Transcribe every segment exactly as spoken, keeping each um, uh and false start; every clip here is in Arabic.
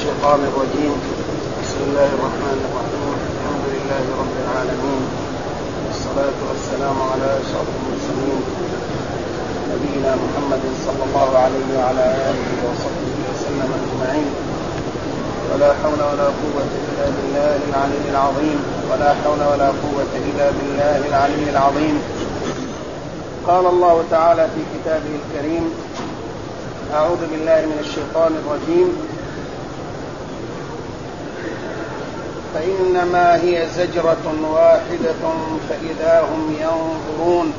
الشيطان الرجيم. بسم الله الرحمن الرحيم. الحمد لله رب العالمين، والصلاة والسلام على أشرف المرسلين نبينا محمد صلى الله عليه وعلى آله وصحبه وسلم أجمعين. ولا حول ولا قوة إلا بالله العلي العظيم ولا حول ولا قوة إلا بالله العلي العظيم. قال الله تعالى في كتابه الكريم: أعوذ بالله من الشيطان الرجيم: فإنما هي زجرة واحدة فإذا هم ينظرون.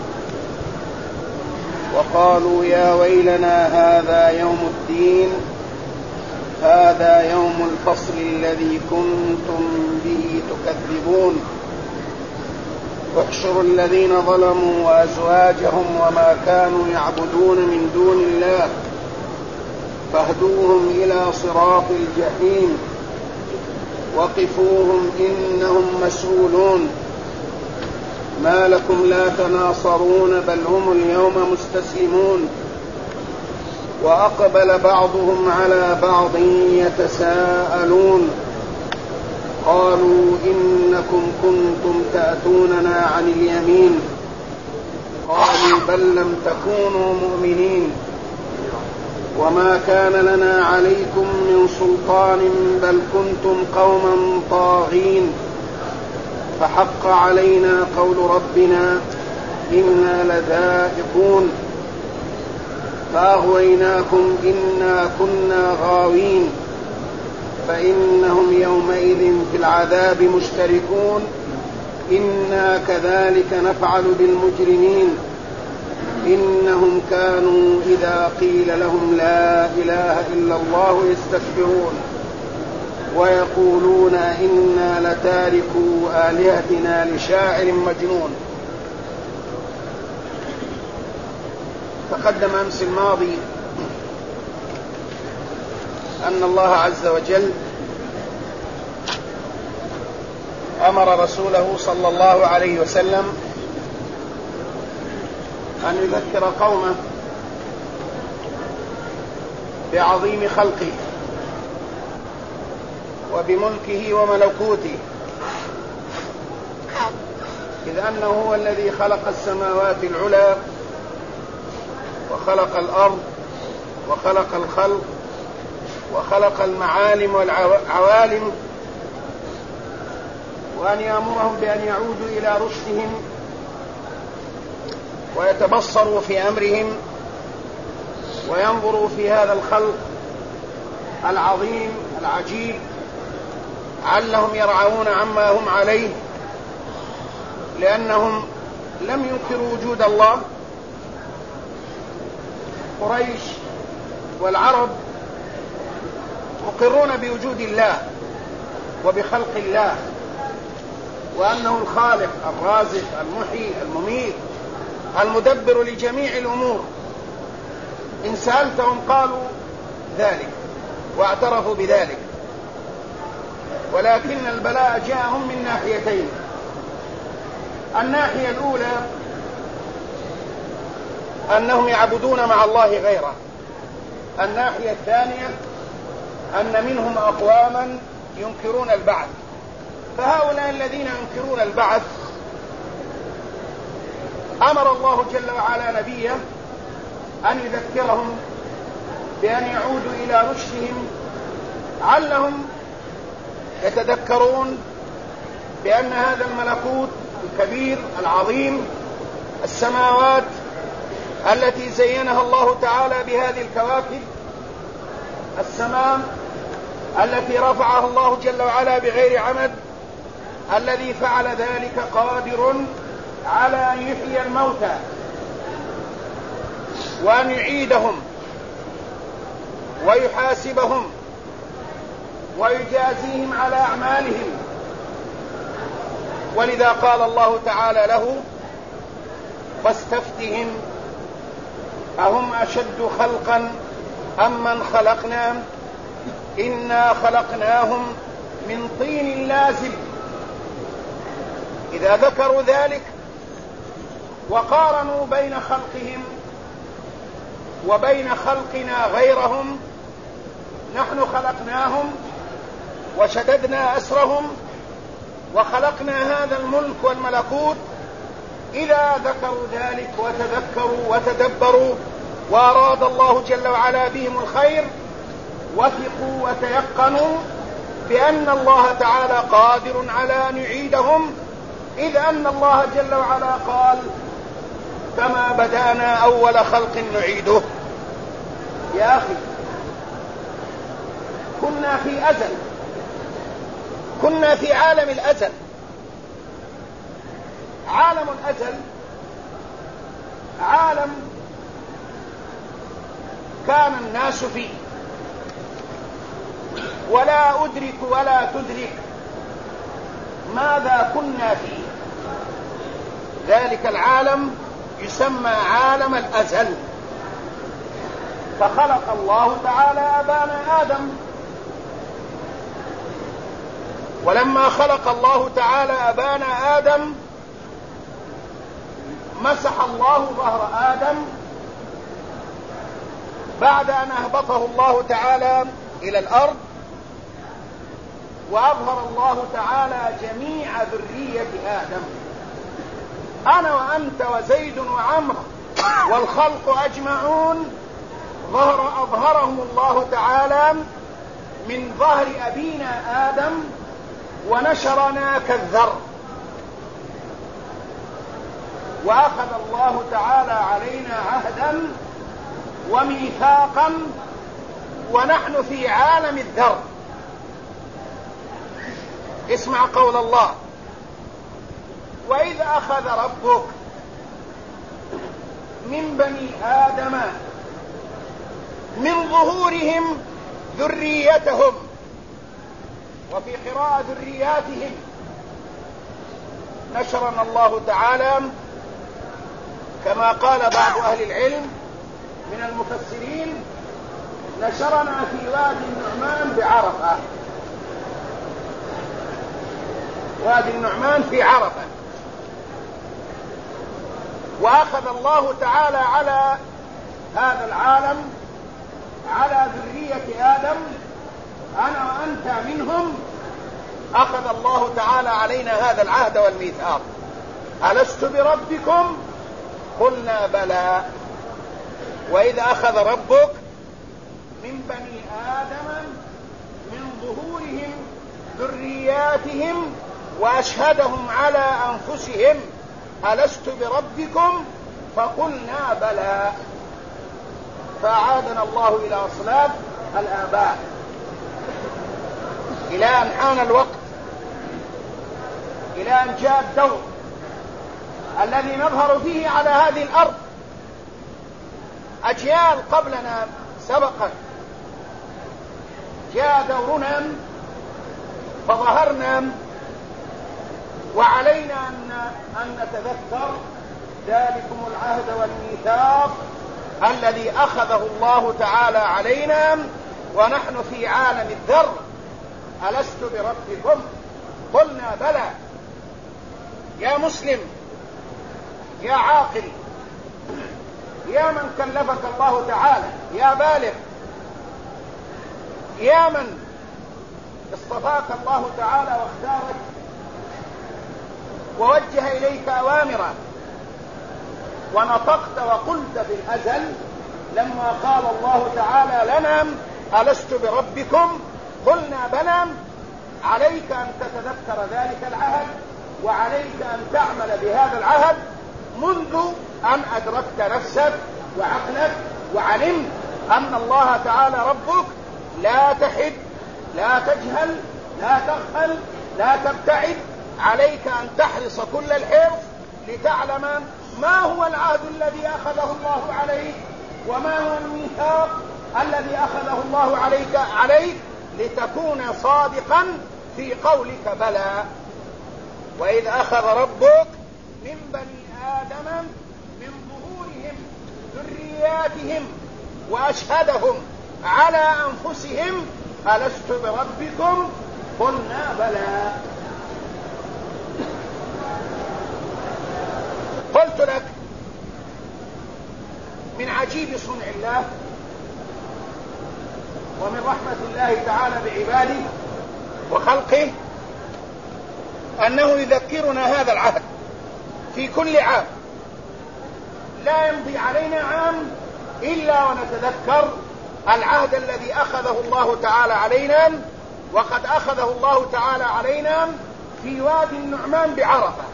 وقالوا يا ويلنا هذا يوم الدين، هذا يوم الفصل الذي كنتم به تكذبون. واحشروا الذين ظلموا وأزواجهم وما كانوا يعبدون من دون الله فاهدوهم إلى صراط الجحيم وقفوهم إنهم مسؤولون. ما لكم لا تناصرون بل هم اليوم مستسلمون. وأقبل بعضهم على بعض يتساءلون قالوا إنكم كنتم تأتوننا عن اليمين قالوا بل لم تكونوا مؤمنين وما كان لنا عليكم من سلطان بل كنتم قوما طاغين فحق علينا قول ربنا إنا لذائقون فأغويناكم إنا كنا غاوين فإنهم يومئذ في العذاب مشتركون إنا كذلك نفعل بالمجرمين إنهم كانوا إذا قيل لهم لا إله إلا الله يستكبرون ويقولون إنا لتاركو آلهتنا لشاعر مجنون. تقدم أمس الماضي أن الله عز وجل أمر رسوله صلى الله عليه وسلم أن يذكر قومه بعظيم خلقه وبملكه وملكوته، إذ أنه هو الذي خلق السماوات العلى وخلق الأرض وخلق الخلق وخلق المعالم والعوالم، وأن يأمرهم بأن يعودوا إلى رشدهم ويتبصروا في أمرهم وينظروا في هذا الخلق العظيم العجيب علهم يرعون عما هم عليه، لأنهم لم ينكروا وجود الله. قريش والعرب مقرون بوجود الله وبخلق الله وأنه الخالق الرازق المحيي المميت المدبر لجميع الأمور. إن سألتهم قالوا ذلك واعترفوا بذلك، ولكن البلاء جاءهم من ناحيتين. الناحية الأولى أنهم يعبدون مع الله غيره، الناحية الثانية أن منهم أقواما ينكرون البعث. فهؤلاء الذين ينكرون البعث أمر الله جل وعلا نبيه أن يذكرهم بأن يعودوا إلى رشدهم علهم يتذكرون بأن هذا الملكوت الكبير العظيم، السماوات التي زينها الله تعالى بهذه الكواكب، السماء التي رفعها الله جل وعلا بغير عمد، الذي فعل ذلك قادر على أن يحيي الموتى وأن يعيدهم ويحاسبهم ويجازيهم على أعمالهم. ولذا قال الله تعالى له: فاستفتهم أهم أشد خلقا أم من خلقنا إنا خلقناهم من طين لازب. إذا ذكروا ذلك وقارنوا بين خلقهم وبين خلقنا غيرهم نحن خلقناهم وشددنا أسرهم وخلقنا هذا الملك والملكوت، إذا ذكروا ذلك وتذكروا وتدبروا وأراد الله جل وعلا بهم الخير، وثقوا وتيقنوا بأن الله تعالى قادر على أن يعيدهم، إذ أن الله جل وعلا قال: كما بدأنا أول خلق نعيده. يا أخي، كنا في أزل، كنا في عالم الأزل. عالم الأزل عالم كان الناس فيه، ولا أدرك ولا تدرك ماذا كنا فيه. ذلك العالم يسمى عالم الأزل. فخلق الله تعالى أبانا آدم، ولما خلق الله تعالى أبانا آدم مسح الله ظهر آدم بعد أن أهبطه الله تعالى إلى الأرض، وأظهر الله تعالى جميع ذرية آدم. أنا وأنت وزيد وعمر والخلق أجمعون ظهر أظهرهم الله تعالى من ظهر أبينا آدم، ونشرنا كالذر. وأخذ الله تعالى علينا عهدا وميثاقا ونحن في عالم الذر. اسمع قول الله: وإذ أخذ ربك من بني آدم من ظهورهم ذريتهم، وفي قراءة ذرياتهم. نشرنا الله تعالى كما قال بعض أهل العلم من المفسرين: نشرنا في وادي النعمان بعرفة. وادي النعمان في عرفة. وأخذ الله تعالى على هذا العالم، على ذرية آدم، أنا وأنت منهم. أخذ الله تعالى علينا هذا العهد والميثاق: ألست بربكم؟ قلنا بلى. وإذ أخذ ربك من بني آدم من ظهورهم ذرياتهم وأشهدهم على أنفسهم ألست بربكم؟ فقلنا بلى. فأعادنا الله إلى أصلاب الآباء، إلى أن حان الوقت، إلى أن جاء الدور الذي نظهر فيه على هذه الأرض. أجيال قبلنا سبقت، جاء دورنا فظهرنا، وعلينا أن, أن نتذكر ذلكم العهد والميثاق الذي أخذه الله تعالى علينا ونحن في عالم الذر. ألست بربكم؟ قلنا بلى. يا مسلم، يا عاقل، يا من كلفك الله تعالى، يا بالغ، يا من اصطفاك الله تعالى واختارك ووجه إليك أوامره، ونطقت وقلت في الأزل لما قال الله تعالى لنا: ألست بربكم؟ قلنا بلى. عليك أن تتذكر ذلك العهد، وعليك أن تعمل بهذا العهد منذ أن أدركت نفسك وعقلك وعلمت أن الله تعالى ربك. لا تحد، لا تجهل، لا تغفل، لا تبتعد. عليك أن تحرص كل الحرص لتعلم ما هو العهد الذي أخذه الله عليك، وما هو الميثاق الذي أخذه الله عليك عليك لتكون صادقا في قولك بلى. وإذ أخذ ربك من بني آدم من ظهورهم ذرياتهم وأشهدهم على أنفسهم ألست بربكم؟ قلنا بلى. قلت لك من عجيب صنع الله ومن رحمة الله تعالى بعباده وخلقه أنه يذكرنا هذا العهد في كل عام. لا يمضي علينا عام إلا ونتذكر العهد الذي أخذه الله تعالى علينا، وقد أخذه الله تعالى علينا في وادي النعمان بعرفة.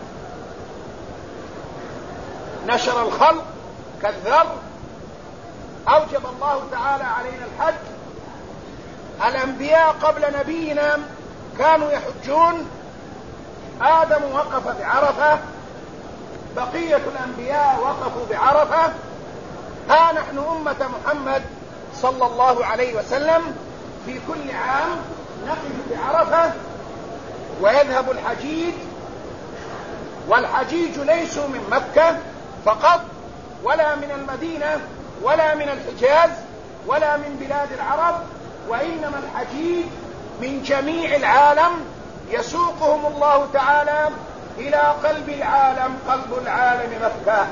نشر الخلق كالذر، أوجب الله تعالى علينا الحج. الأنبياء قبل نبينا كانوا يحجون، آدم وقف بعرفة، بقية الأنبياء وقفوا بعرفة، ها نحن أمة محمد صلى الله عليه وسلم في كل عام نقف بعرفة، ويذهب الحجيج، والحجيج ليسوا من مكة فقط، ولا من المدينة، ولا من الحجاز، ولا من بلاد العرب، وإنما الحجيج من جميع العالم، يسوقهم الله تعالى إلى قلب العالم، قلب العالم مكة.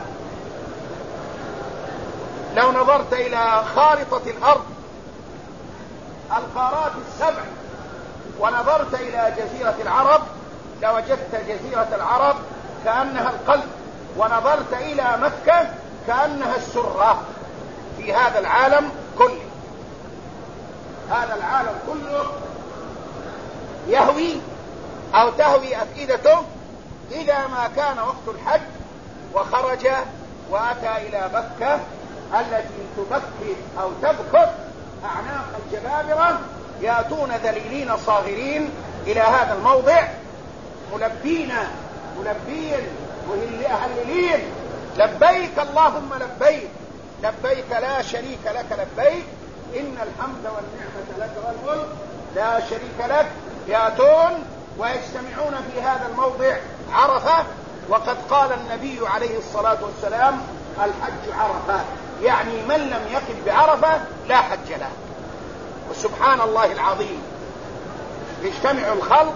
لو نظرت إلى خارطة الأرض، القارات السبع، ونظرت إلى جزيرة العرب، لوجدت جزيرة العرب كأنها القلب، ونظرت إلى مكة كأنها السرة في هذا العالم كله. هذا العالم كله يهوي أو تهوي أفئدته إذا ما كان وقت الحج وخرج وأتى إلى مكة التي تبكي أو تبكت أعناق الجبابرة، يأتون ذليلين صاغرين إلى هذا الموضع ملبين ملبين مهللين، لبيك اللهم لبيك، لبيك لا شريك لك لبيك، إن الحمد والنعمة لك والملك لا شريك لك. يأتون ويجتمعون في هذا الموضع عرفة، وقد قال النبي عليه الصلاة والسلام الحج عرفة، يعني من لم يقف بعرفة لا حج له. وسبحان الله العظيم، يجتمع الخلق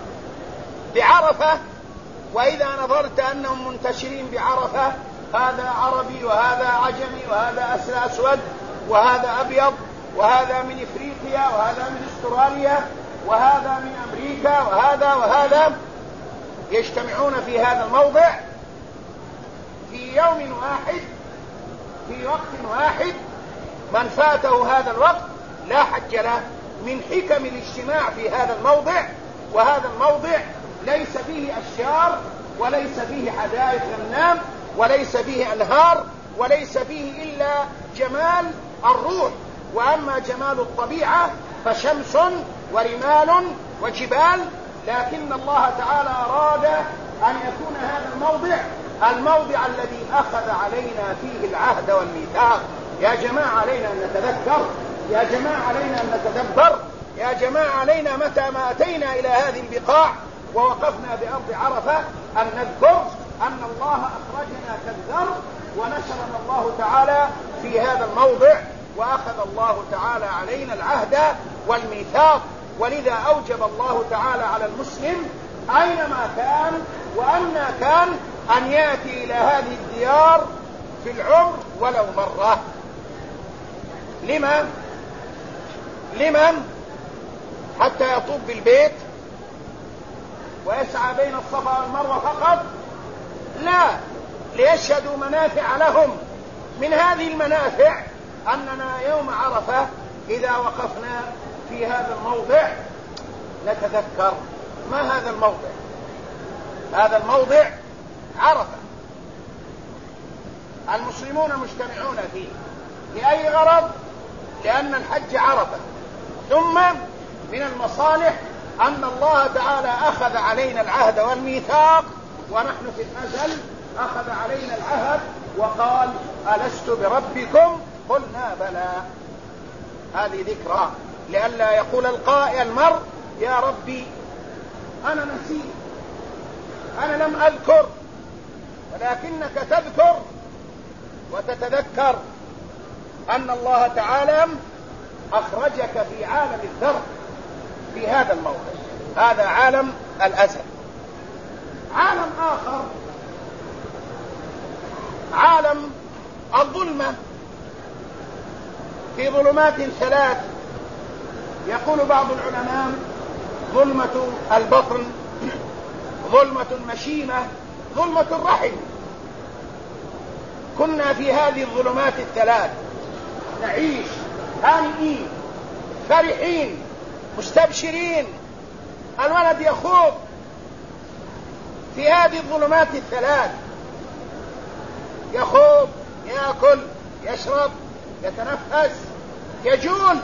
بعرفة، وإذا نظرت أنهم منتشرين بعرفة، هذا عربي وهذا عجمي وهذا أسود وهذا أبيض وهذا من إفريقيا وهذا من أستراليا وهذا من أمريكا وهذا وهذا، يجتمعون في هذا الموضع في يوم واحد في وقت واحد. من فاته هذا الوقت لا حج له، من حكم الاجتماع في هذا الموضع. وهذا الموضع ليس فيه أشجار، وليس فيه حدائق غنام، وليس فيه أنهار، وليس فيه إلا جمال الروح. وأما جمال الطبيعة فشمس ورمال وجبال، لكن الله تعالى أراد أن يكون هذا الموضع الموضع الذي أخذ علينا فيه العهد والميثاق. يا جماعة علينا أن نتذكر، يا جماعة علينا أن نتدبر، يا جماعة علينا متى ما أتينا إلى هذه البقاع ووقفنا بأرض عرفة أن نذكر أن الله أخرجنا كالذر، ونشرنا الله تعالى في هذا الموضع، وأخذ الله تعالى علينا العهد والميثاق. ولذا أوجب الله تعالى على المسلم أينما كان وأن كان أن يأتي إلى هذه الديار في العمر ولو مرة. لما؟ لمن؟ حتى يطوف بالبيت ويسعى بين الصفا والمروة فقط؟ لا، ليشهدوا منافع لهم. من هذه المنافع أننا يوم عرفة إذا وقفنا في هذا الموضع نتذكر ما هذا الموضع. هذا الموضع عرفة، المسلمون مجتمعون فيه لأي غرض؟ لأن الحج عرفة. ثم من المصالح أن الله تعالى أخذ علينا العهد والميثاق، ونحن في الأزل أخذ علينا العهد وقال ألست بربكم؟ قلنا بلى. هذه ذكرى لئلا يقول القائل المرء يا ربي أنا نسيت، أنا لم أذكر، ولكنك تذكر وتتذكر أن الله تعالى أخرجك في عالم الذر في هذا الموضع. هذا عالم الأزل. عالم آخر عالم الظلمة، في ظلمات ثلاث يقول بعض العلماء: ظلمة البطن، ظلمة المشيمة، ظلمة الرحم. كنا في هذه الظلمات الثلاث نعيش هانئين فرحين مستبشرين. الولد يخوض في هذه الظلمات الثلاث، يخوض، يأكل، يشرب، يتنفس، يجول،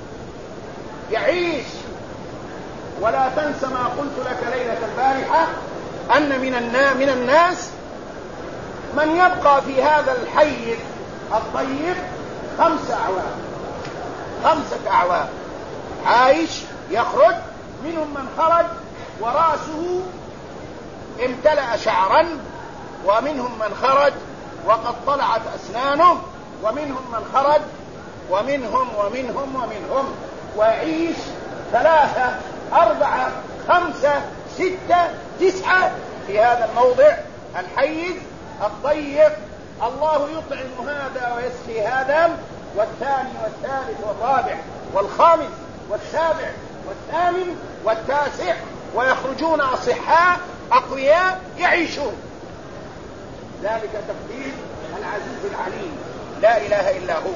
يعيش. ولا تنس ما قلت لك ليلة البارحة أن من الناس من يبقى في هذا الحيز الطيب خمسة أعوام، خمسة أعوام عايش يخرج. منهم من خرج ورأسه امتلأ شعرا، ومنهم من خرج وقد طلعت أسنانه، ومنهم من خرج ومنهم ومنهم ومنهم ويعيش ثلاثة أربعة خمسة ستة تسعة في هذا الموضع الحيز الطيب. الله يطعم هذا ويسقي هذا، والثاني والثالث والرابع والخامس والسابع والثامن والتاسع، ويخرجون أصحاء أقوياء يعيشون. ذلك تقدير العزيز العليم، لا إله إلا هو.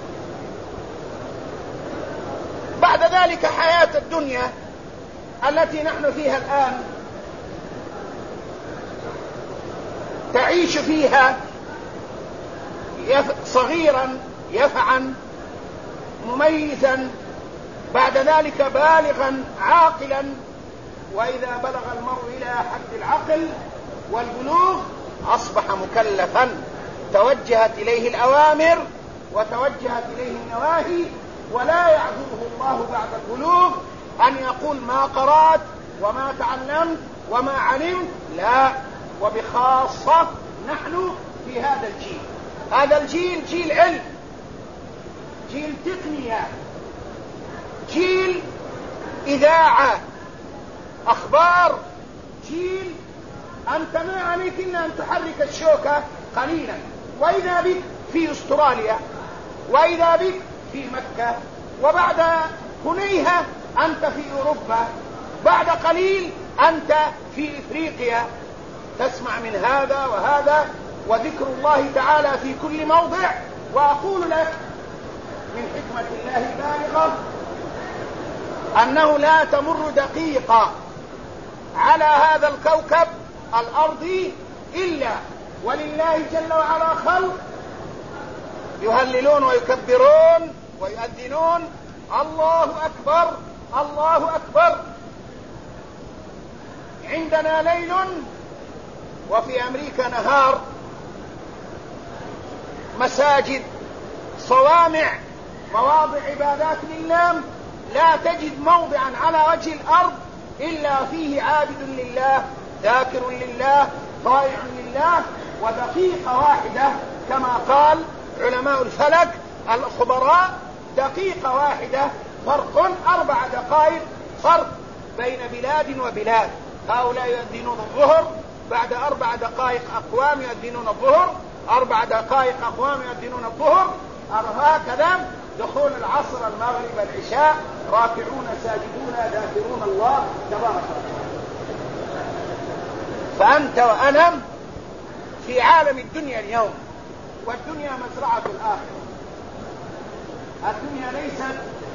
بعد ذلك حياة الدنيا التي نحن فيها الآن، تعيش فيها صغيرا يفعا مميزا، بعد ذلك بالغا عاقلا، وإذا بلغ المرء إلى حد العقل والبلوغ أصبح مكلفا، توجهت إليه الأوامر وتوجهت إليه النواهي، ولا يعذره الله بعد البلوغ أن يقول ما قرأت وما تعلمت وما علمت، لا. وبخاصة نحن في هذا الجيل، هذا الجيل جيل علم، جيل تقنية، جيل إذاعة، أخبار، جيل أنت ما عليك إلا أن تحرك الشوكة قليلا وإذا بك في أستراليا، وإذا بك في مكة، وبعد هنيهة أنت في أوروبا، بعد قليل أنت في إفريقيا. تسمع من هذا وهذا، وذكر الله تعالى في كل موضع. وأقول لك من حكمة الله البالغة أنه لا تمر دقيقة على هذا الكوكب الأرضي إلا ولله جل وعلا خلق يهللون ويكبرون ويؤذنون الله أكبر الله أكبر. عندنا ليل وفي أمريكا نهار، مساجد، صوامع، مواضع عبادات لله، لا تجد موضعا على وجه الأرض إلا فيه عابد لله، ذاكر لله، طائع لله. ودقيقة واحدة كما قال علماء الفلك الخبراء، دقيقة واحدة فرق أربع دقائق فرق بين بلاد وبلاد. هؤلاء يؤذنون الظهر، بعد أربع دقائق أقوام يؤذنون الظهر، أربع دقائق أقوام يؤذنون الظهر، هكذا دخول العصر، المغرب، العشاء، راكعون ساجدون ذاكرون الله تبارك وتعالى. فأنت وأنا في عالم الدنيا اليوم، والدنيا مزرعة الآخرة. الدنيا ليست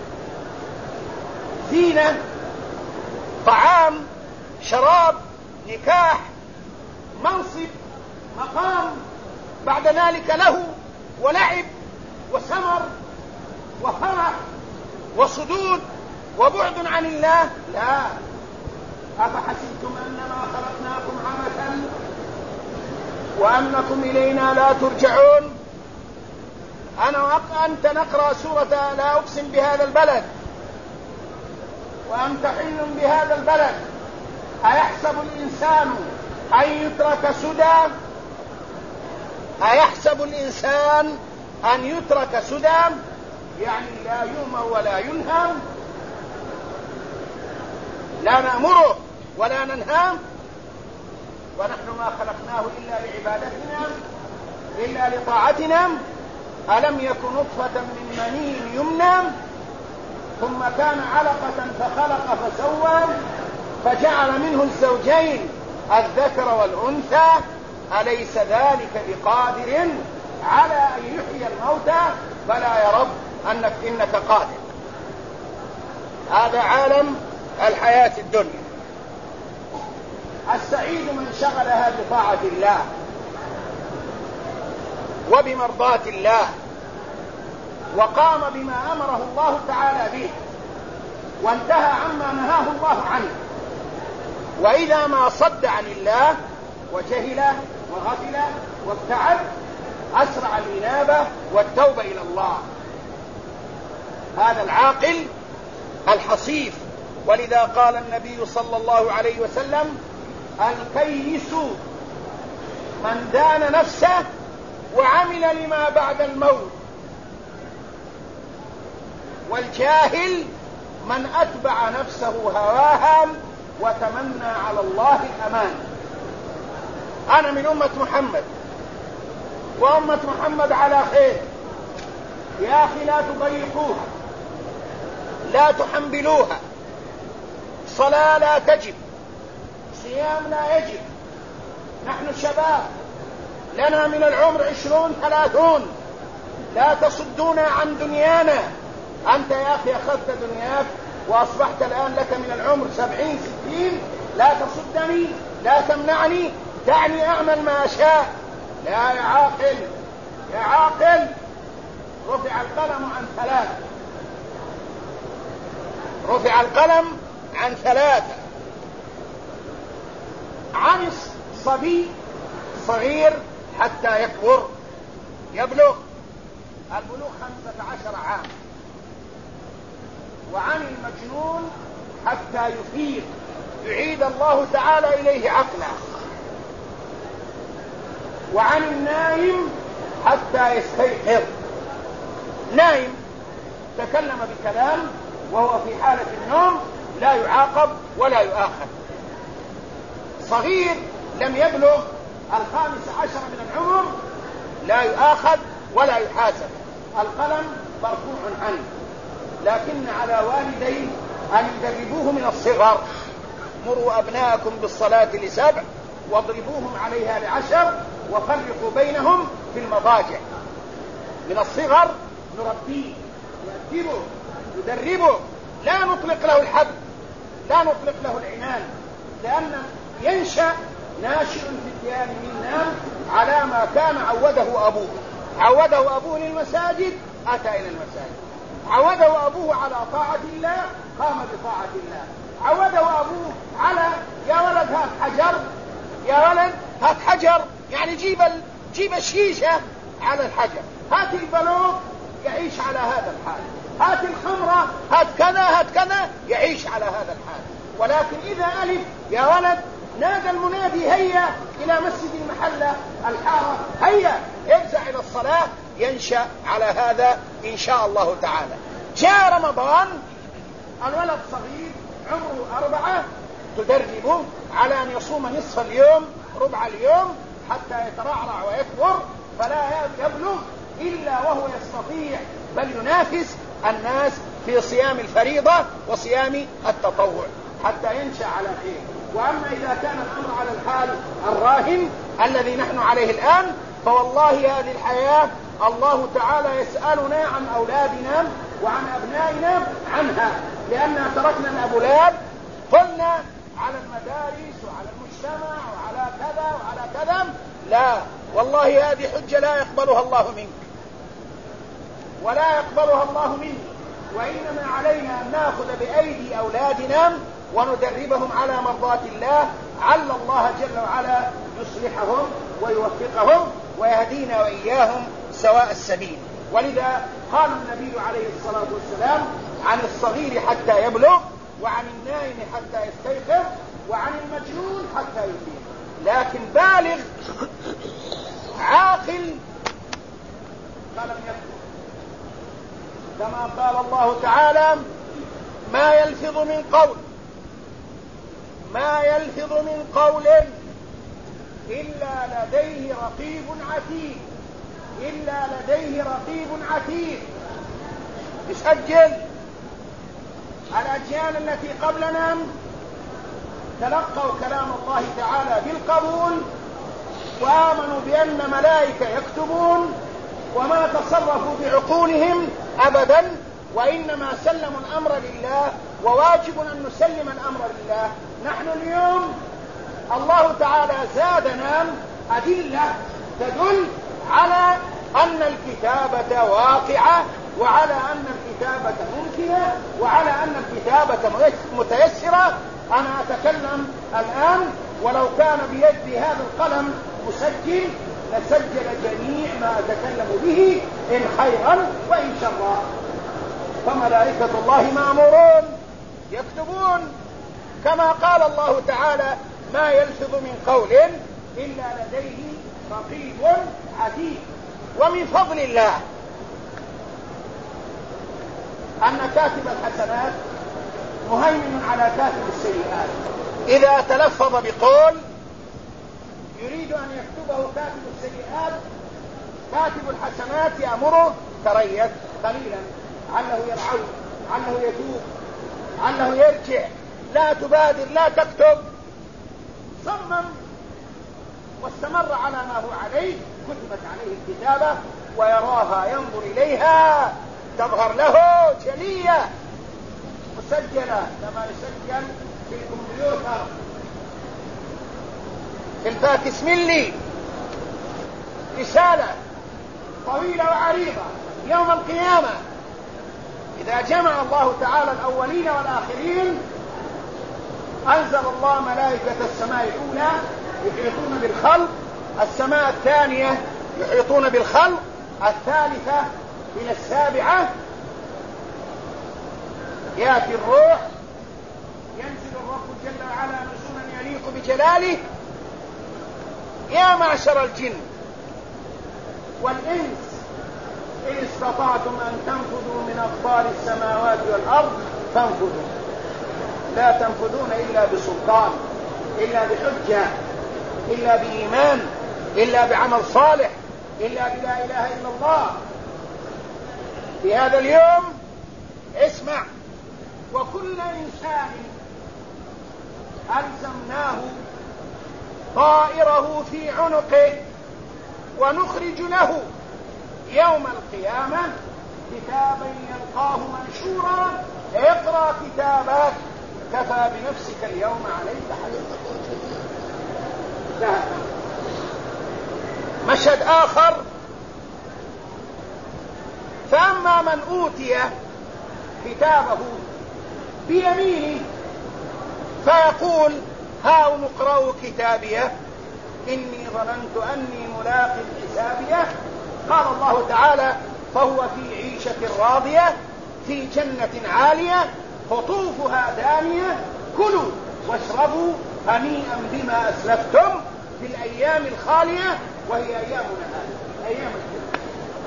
زينة، طعام، شراب، نكاح، منصب، مقام، بعد ذلك له ولعب وسمر وفرح وصدود وبعد عن الله. لا. أفحسبتم أنما خلقناكم عبثا وأنكم إلينا لا ترجعون. أنا وأنت نقرأ سورة لا أقسم بهذا البلد وأنت حل بهذا البلد، أيحسب الإنسان أن يترك سدى؟ أيحسب الإنسان أن يترك سدى؟ يعني لا يؤمر ولا ينهى، لا نأمره ولا ننهى، ونحن ما خلقناه إلا لعبادتنا إلا لطاعتنا. ألم يكن نطفة من مني يمنى ثم ثم كان علقة فخلق فسوى فجعل منه الزوجين الذكر والأنثى أليس ذلك بقادر على أن يحيي الموتى بلى يا رب أنك إنك قادر. هذا عالم الحياة الدنيا. السعيد من شغلها بطاعة الله وبمرضاة الله وقام بما أمره الله تعالى به وانتهى عما نهاه الله عنه. وإذا ما صد عن الله وجهل وغفل وابتعد أسرع الإنابة والتوبة إلى الله. هذا العاقل الحصيف. ولذا قال النبي صلى الله عليه وسلم الكيس من دان نفسه وعمل لما بعد الموت، والجاهل من أتبع نفسه هواها وتمنى على الله الأمان. أنا من أمة محمد وأمة محمد على خير، يا أخي لا تضيقوها، لا تحملوها. صلاة لا تجب، صيام لا يجب، نحن شباب لنا من العمر عشرون ثلاثون، لا تصدونا عن دنيانا. أنت يا أخي أخذت دنياك وأصبحت الآن لك من العمر سبعين ستين، لا تصدني، لا تمنعني، دعني أعمل ما أشاء. لا يا عاقل، يا عاقل، رفع القلم عن ثلاث، رفع القلم عن ثلاثة: عن الصبي صغير حتى يكبر يبلغ البلوغ خمسة عشر عام، وعن المجنون حتى يفيق يعيد الله تعالى إليه عقله، وعن النائم حتى يستيقظ. نائم تكلم بكلام وهو في حالة النوم لا يعاقب ولا يؤاخذ. صغير لم يبلغ الخامس عشر من العمر لا يؤاخذ ولا يحاسب، القلم مرفوع عنه. لكن على والديه أن يدربوه من الصغر. مروا أبناءكم بالصلاة لسبع واضربوهم عليها لعشر وفرقوا بينهم في المضاجع. من الصغر نربيه، نؤدبه، ندربه، لا نطلق له الحد، لا نطلق له العنان، لأن ينشأ ناشئ الفتيان منا على ما كان عوده أبوه. عوده أبوه للمساجد أتى إلى المساجد، عوده أبوه على طاعة الله قام بطاعة الله، عوده أبوه على يا ولد هات حجر، يا ولد هات حجر، يعني جيب ال... جيب الشيشة على الحجر، هات البلوغ يعيش على هذا الحال، هات الخمرة، هات كذا هات كذا، يعيش على هذا الحال. ولكن إذا ألف يا ولد نادى المنادي هيا إلى مسجد المحلة الحارة، هيا ارجع إلى الصلاة، ينشأ على هذا إن شاء الله تعالى. جاء رمضان، الولد صغير عمره أربعة، تدربه على أن يصوم نصف اليوم ربع اليوم حتى يترعرع ويكبر، فلا يبلغ إلا وهو يستطيع بل ينافس الناس في صيام الفريضة وصيام التطوع حتى ينشأ على خير. وأما إذا كان الأمر على الحال الراهن الذي نحن عليه الآن، فوالله هذه الحياة الله تعالى يسألنا عن أولادنا وعن أبنائنا عنها، لأننا تركنا الأولاد قلنا على المدارس وعلى المجتمع وعلى كذا وعلى كذا. لا، والله هذه حجة لا يقبلها الله منك ولا يقبلها الله منك، وإنما علينا أن نأخذ بأيدي أولادنا وندربهم على مرضاة الله، عل الله جل وعلا يصلحهم ويوفقهم ويهدينا وإياهم سواء السبيل. ولذا قال النبي عليه الصلاة والسلام عن الصغير حتى يبلغ، وعن النائم حتى يستيقظ، وعن المجنون حتى يفيق. لكن بالغ عاقل فلم يكن، كما قال الله تعالى ما يلفظ من قول ما يلفظ من قول إلا لديه رقيب عتيد، إلا لديه رقيب عتيد. يسجل الأجيال التي قبلنا تلقوا كلام الله تعالى بالقبول وآمنوا بأن ملائكة يكتبون وما تصرفوا بعقولهم أبدا، وإنما سلموا الأمر لله، وواجب أن نسلم الأمر لله. نحن اليوم الله تعالى زادنا أدلة تدل على أن الكتابة واقعة، وعلى أن الكتابة ممكنة، وعلى أن الكتابة متيسرة. أنا أتكلم الآن ولو كان بيدي هذا القلم مسجل لسجل جميع ما أتكلم به إن خيرا وإن شرا. فملائكة الله مأمورون يكتبون، كما قال الله تعالى: ما يلفظ من قول إلا لديه رقيب عتيد. ومن فضل الله أن كاتب الحسنات مهيمن على كاتب السيئات. إذا تلفظ بقول يريد أن يكتبه كاتب السيئات، كاتب الحسنات يأمره: تريث قليلا، لعله يرعو، لعله يتوب، لعله يرجع، لا تبادر، لا تكتب. صمم واستمر على ما هو عليه، كتبت عليه الكتابة ويراها، ينظر إليها، تظهر له جلية مسجلة كما يسجل في الكمبيوتر في الفاكس ملي، رسالة طويلة وعريضة يوم القيامة. إذا جمع الله تعالى الأولين والآخرين أنزل الله ملائكة السماء الأولى يحيطون بالخلق، السماء الثانية يحيطون بالخلق، الثالثة إلى السابعة يأتي الروح، ينزل الرب جل وعلا نزولا يليق بجلاله: يا معشر الجن والإنس إن استطعتم أن تنفذوا من أقطار السماوات والأرض فانفذوا، لا تنفذون إلا بسلطان، إلا بحجة، إلا بإيمان، إلا بعمل صالح، إلا بلا إله إلا الله. في هذا اليوم اسمع: وكل إنسان ألزمناه طائره في عنقه ونخرج له يوم القيامة كتابا يلقاه منشورا اقرأ كتابك كفى بنفسك اليوم عليك حسيبا. مشهد آخر: فأما من أوتي كتابه بيمينه فيقول: هاؤم اقرأوا كتابيه إني ظننت أني ملاق حسابيه. قال الله تعالى: فهو في عيشة راضية في جنة عالية قطوفها دانية كلوا واشربوا هنيئا بما أسلفتم في الأيام الخالية وهي أيامنا هذه أيام الجنة.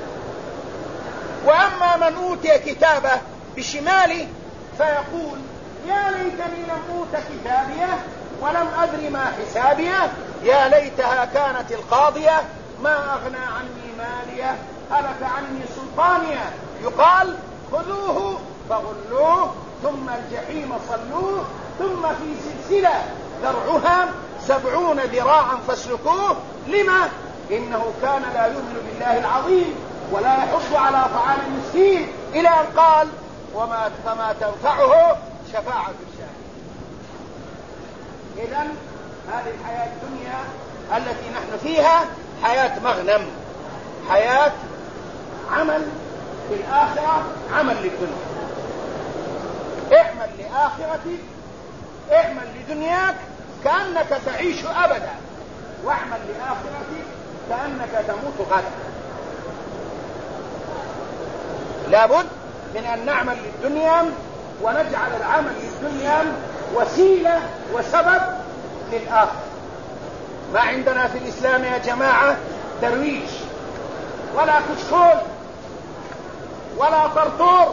وأما من أوتي كتابه بشماله فيقول: يا ليتني لم أوت كتابيه ولم أدر ما حسابيه، يا ليتها كانت القاضية ما أغنى عني ماليه هلك عني سلطانيه. يقال: خذوه فغلوه ثم الجحيم صلوه ثم في سلسلة ذرعها سبعون ذراعا فاسلكوه. لما؟ إنه كان لا يؤمن بالله العظيم ولا يحض على طعام المسكين، إلى أن قال: وما فما تنفعه شفاعة الشافعين. إذن هذه الحياة الدنيا التي نحن فيها حياة مغنم، حياة عمل في الآخرة، عمل للدنيا. اعمل لآخرتك، اعمل لدنياك كأنك تعيش أبدا، واعمل لآخرتك كأنك تموت غدا. لابد من أن نعمل للدنيا ونجعل العمل للدنيا وسيلة وسبب للآخرة. ما عندنا في الإسلام يا جماعة درويش ولا كشكول ولا طرطور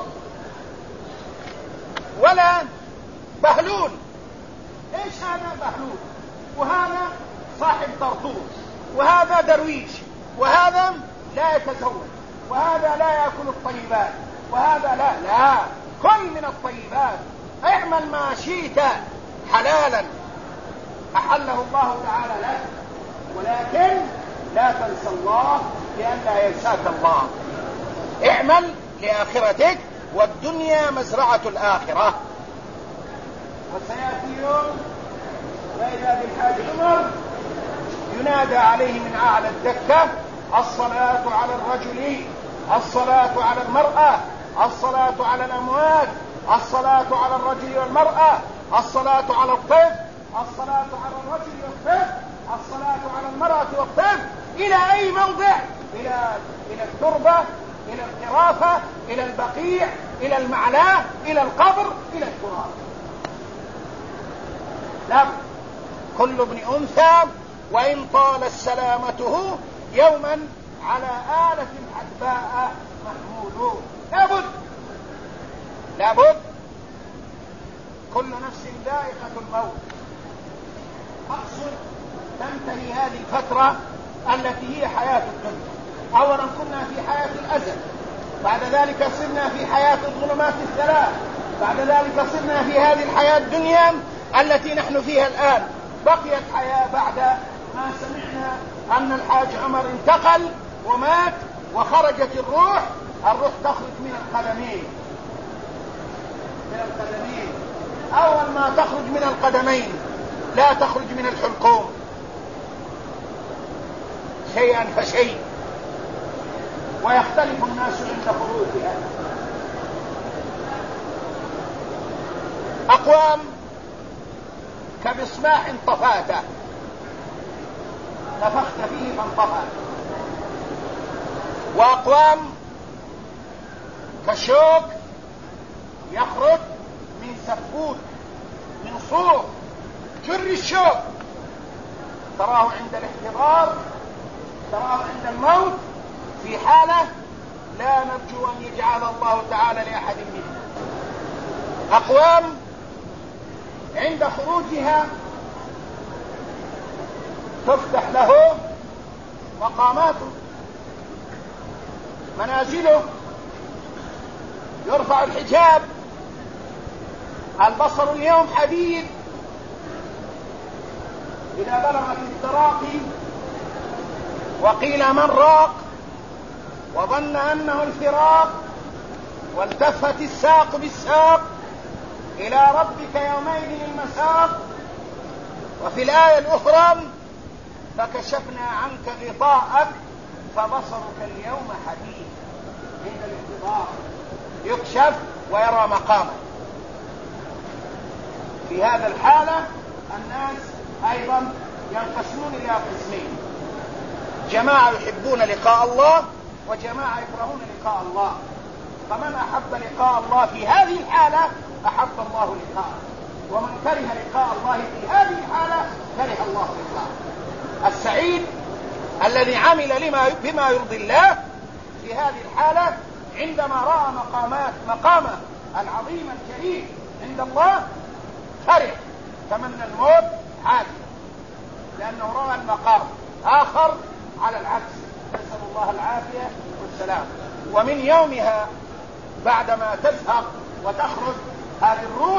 ولا بهلول. ايش هذا؟ بهلول، وهذا صاحب طرطور، وهذا درويش، وهذا لا يتزوج، وهذا لا يأكل الطيبات، وهذا لا لا كل من الطيبات. اعمل ما شئت حلالا أحله الله تعالى لك، ولكن لا تنسى الله لأن لا ينساك الله. اعمل لآخرتك، والدنيا مزرعة الآخرة. وسيأتي يوم وإذا بالحاج عمر ينادى عليه من أعلى الدكة: الصلاة على الرجل، الصلاة على المرأة، الصلاة على الأموات، الصلاة على الرجل والمرأة، الصلاة على الطفل، الصلاة على الرجل والطفل، الصلاة على المرأة والطفل. إلى أي موضع؟ إلى إلى التربة، إلى القرافة، إلى البقيع، إلى المعلاة، إلى القبر، إلى التراب. نعم، كل ابن أنثى وإن طالت سلامته يوما على آلة حدباء محمول. لابد لابد كل نفس ذائقة الموت. أقصد تنتهي هذه الفترة التي هي حياة الدنيا. أولا كنا في حياة الأزل، بعد ذلك صرنا في حياة الظلمات الثلاث، بعد ذلك صرنا في هذه الحياة الدنيا التي نحن فيها الآن. بقيت حياة بعد ما سمعنا أن الحاج عمر انتقل ومات وخرجت الروح. الروح تخرج من القدمين، من القدمين. أول ما تخرج من القدمين لا تخرج من الحلقوم، شيئا فشيء، ويختلف الناس عند خروجها. أقوام كمصباح طفاته، نفخت فيه فانطفى. وأقوام كشوك يخرج من سفود، من صور جر الشوك، تراه عند الاحتضار، تراه عند الموت في حالة لا نرجو أن يجعل الله تعالى لأحد منهم. أقوام عند خروجها تفتح له مقاماته، منازله، يرفع الحجاب. البصر اليوم حديد، إذا بلغت التراقي وقيل من راق وظن أنه الفراق والتفت الساق بالساق إلى ربك يومئذ المساق. وفي الآية الأخرى: فكشفنا عنك غطاءك فبصرك اليوم حديد. عند الاحتضار يكشف ويرى مقامه. في هذا الحالة الناس أيضا ينقسمون إلى قسمين: جماعة يحبون لقاء الله، وجماعة يكرهون لقاء الله. فمن أحب لقاء الله في هذه الحالة أحب الله لقاءه، ومن كره لقاء الله في هذه الحالة كره الله لقاءه. السعيد الذي عمل لما بما يرضي الله في هذه الحالة عندما رأى مقامات مقامه العظيم الكريم عند الله فرح، تمنى الموت عاجلا، لأنه رأى المقام. آخر على العكس، نسأل الله العافية والسلام. ومن يومها بعدما تزهق وتخرج هذه الروح